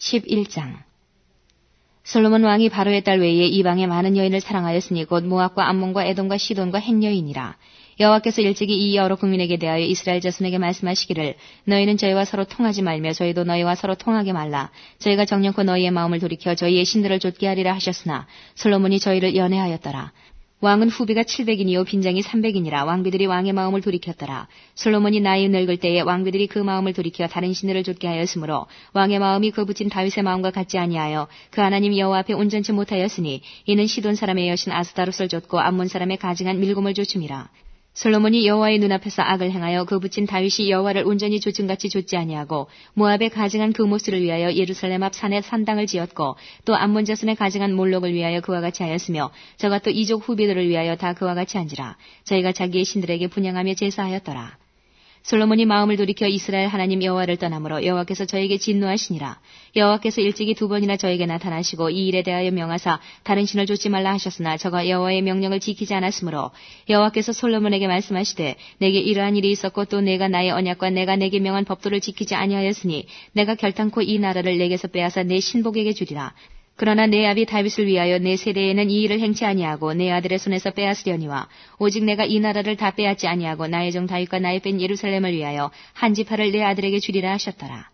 11장. 솔로몬 왕이 바로의 딸 외에 이방의 많은 여인을 사랑하였으니 곧 모압과 암몬과 에돔과 시돈과 헷 여인이라. 여호와께서 일찍이 이 여러 국민에게 대하여 이스라엘 자손에게 말씀하시기를 너희는 저희와 서로 통하지 말며 저희도 너희와 서로 통하게 말라. 저희가 정령코 너희의 마음을 돌이켜 저희의 신들을 좇게 하리라 하셨으나 솔로몬이 저희를 연애하였더라. 왕은 후비가 700인이요 빈장이 300인이라 왕비들이 왕의 마음을 돌이켰더라. 솔로몬이 나이 늙을 때에 왕비들이 그 마음을 돌이켜 다른 신들을 좇게 하였으므로 왕의 마음이 그 붙인 다윗의 마음과 같지 아니하여 그 하나님 여호와 앞에 온전치 못하였으니 이는 시돈 사람의 여신 아스다롯을 좇고 암몬 사람의 가증한 밀곰을 좇음이라. 솔로몬이 여호와의 눈앞에서 악을 행하여 그 붙인 다윗이 여호와를 온전히 좇음같이 좇지 아니하고 모압의 가증한 그 모스를 위하여 예루살렘 앞 산에 산당을 지었고 또 암몬 자손의 가증한 몰록을 위하여 그와 같이 하였으며 저가 또 이족 후비들을 위하여 다 그와 같이 한지라. 저희가 자기의 신들에게 분향하며 제사하였더라. 솔로몬이 마음을 돌이켜 이스라엘 하나님 여호와를 떠나므로 여호와께서 저에게 진노하시니라. 여호와께서 일찍이 2번이나 저에게 나타나시고 이 일에 대하여 명하사 다른 신을 좇지 말라 하셨으나 저가 여호와의 명령을 지키지 않았으므로 여호와께서 솔로몬에게 말씀하시되 내게 이러한 일이 있었고 또 내가 나의 언약과 내가 내게 명한 법도를 지키지 아니하였으니 내가 결탄코 이 나라를 내게서 빼앗아 내 신복에게 주리라. 그러나 내 아비 다윗을 위하여 내 세대에는 이 일을 행치 아니하고 내 아들의 손에서 빼앗으려니와 오직 내가 이 나라를 다 빼앗지 아니하고 나의 종 다윗과 나의 뺀 예루살렘을 위하여 한 지파를 내 아들에게 주리라 하셨더라.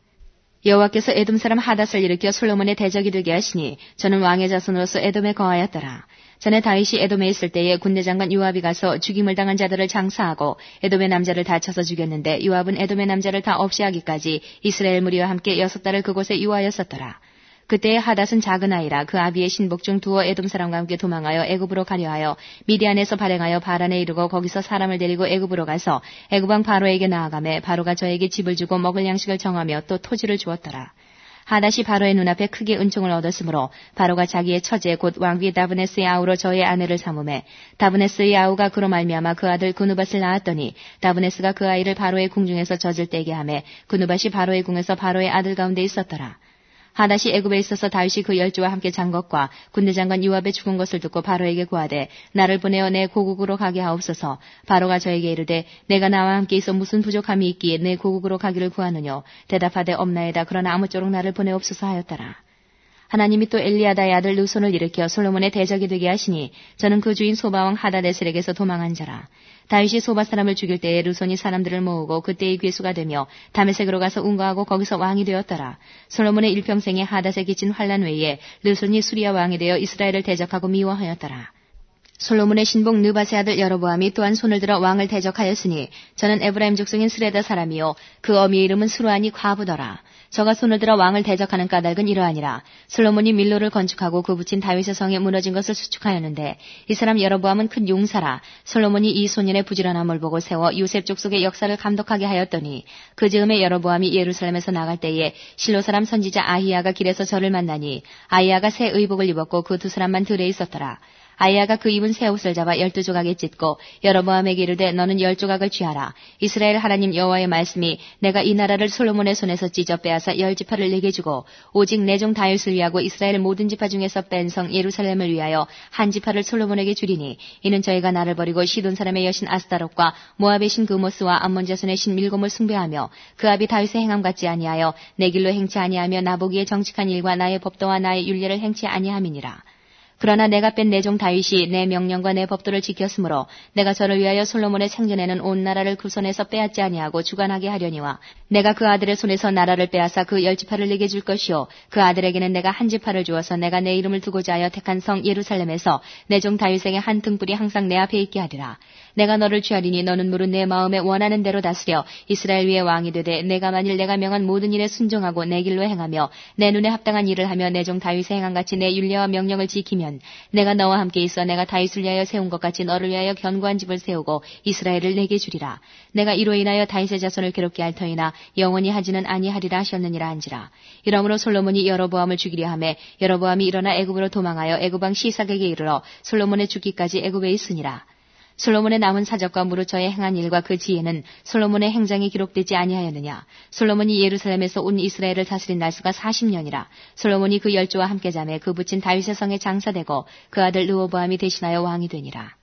여호와께서 에돔 사람 하닷을 일으켜 솔로몬의 대적이 되게 하시니 저는 왕의 자손으로서 에돔에 거하였더라. 전에 다윗이 에돔에 있을 때에 군대 장관 요압이 가서 죽임을 당한 자들을 장사하고 에돔의 남자를 다 쳐서 죽였는데 요압은 에돔의 남자를 다 없이 하기까지 이스라엘 무리와 함께 6달을 그곳에 유하였었더라. 그때의 하닷은 작은 아이라 그 아비의 신복 중 두어 에돔 사람과 함께 도망하여 애굽으로 가려하여 미디안에서 발행하여 바란에 이르고 거기서 사람을 데리고 애굽으로 가서 애굽 왕 바로에게 나아가매 바로가 저에게 집을 주고 먹을 양식을 정하며 또 토지를 주었더라. 하닷이 바로의 눈앞에 크게 은총을 얻었으므로 바로가 자기의 처제 곧 왕비 다브네스의 아우로 저의 아내를 삼음해 다브네스의 아우가 그로 말미암아 그 아들 그누밧을 낳았더니 다브네스가 그 아이를 바로의 궁중에서 젖을 떼게 하매 그누밧이 바로의 궁에서 바로의 아들 가운데 있었더라. 하닷이 애굽에 있어서 다윗이 그 열조와 함께 잔 것과 군대 장관 요압의 죽은 것을 듣고 바로에게 구하되 나를 보내어 내 고국으로 가게 하옵소서. 바로가 저에게 이르되 내가 나와 함께 있어 무슨 부족함이 있기에 내 고국으로 가기를 구하느뇨. 대답하되 없나이다. 그러나 아무쪼록 나를 보내옵소서 하였더라. 하나님이 또 엘리야다의 아들 르손을 일으켜 솔로몬의 대적이 되게 하시니 저는 그 주인 소바왕 하다데셀에게서 도망한 자라. 다윗이 소바 사람을 죽일 때에 르손이 사람들을 모으고 그때의 괴수가 되며 다메섹으로 가서 운거하고 거기서 왕이 되었더라. 솔로몬의 일평생에 하닷에 끼친 환란 외에 르손이 수리아 왕이 되어 이스라엘을 대적하고 미워하였더라. 솔로몬의 신복 느밧의 아들 여로보암이 또한 손을 들어 왕을 대적하였으니 저는 에브라임 족속인 스레다 사람이요 그 어미의 이름은 수르아니 과부더라. 저가 손을 들어 왕을 대적하는 까닭은 이러하니라. 솔로몬이 밀로를 건축하고 그 붙인 다윗의 성에 무너진 것을 수축하였는데 이 사람 여로보암은 큰 용사라. 솔로몬이 이 소년의 부지런함을 보고 세워 요셉 족속의 역사를 감독하게 하였더니 그 즈음에 여로보암이 예루살렘에서 나갈 때에 실로 사람 선지자 아히야가 길에서 저를 만나니 아히야가 새 의복을 입었고 그 두 사람만 들에 있었더라. 아히야가 그 입은 새 옷을 잡아 12조각에 찢고 여로보암에게 이르되 너는 10조각을 취하라. 이스라엘 하나님 여호와의 말씀이 내가 이 나라를 솔로몬의 손에서 찢어 빼앗아 10지파를 내게 주고 오직 내 종 다윗을 위하고 이스라엘 모든 지파 중에서 뺀 성 예루살렘을 위하여 한 지파를 솔로몬에게 주리니 이는 저희가 나를 버리고 시돈 사람의 여신 아스다롯과 모압의 신 그모스와 암몬 자손의 신 밀곰을 숭배하며 그 아비 다윗의 행함 같지 아니하여 내 길로 행치 아니하며 나보기에 정직한 일과 나의 법도와 나의 율례를 행치 아니함이니라. 그러나 내가 뺀 내 종 다윗이 내 명령과 내 법도를 지켰으므로 내가 저를 위하여 솔로몬의 창전에는 온 나라를 그 손에서 빼앗지 아니하고 주관하게 하려니와 내가 그 아들의 손에서 나라를 빼앗아 그 10지파를 내게 줄 것이요 그 아들에게는 내가 한 지파를 주어서 내가 내 이름을 두고자 하여 택한 성 예루살렘에서 내 종 다윗에게 한 등불이 항상 내 앞에 있게 하리라. 내가 너를 취하리니 너는 무릇 내 마음에 원하는 대로 다스려 이스라엘 위에 왕이 되되 내가 만일 내가 명한 모든 일에 순종하고 내 길로 행하며 내 눈에 합당한 일을 하며 내 종 다윗의 행함같이 내 율례와 명령을 지키면 내가 너와 함께 있어 내가 다윗을 위하여 세운 것 같이 너를 위하여 견고한 집을 세우고 이스라엘을 내게 주리라. 내가 이로 인하여 다윗의 자손을 괴롭게 할 터이나 영원히 하지는 아니하리라 하셨느니라 한지라. 이러므로 솔로몬이 여로보암을 죽이려 하매 여로보암이 일어나 애굽으로 도망하여 애굽 왕 시삭에게 이르러 솔로몬의 죽기까지 애굽에 있으니라. 솔로몬의 남은 사적과 무릇 저의 행한 일과 그 지혜는 솔로몬의 행장에 기록되지 아니하였느냐. 솔로몬이 예루살렘에서 온 이스라엘을 다스린 날수가 40년이라. 솔로몬이 그 열조와 함께 자매 그 붙인 다윗의 성에 장사되고 그 아들 르호보암이 대신하여 왕이 되니라.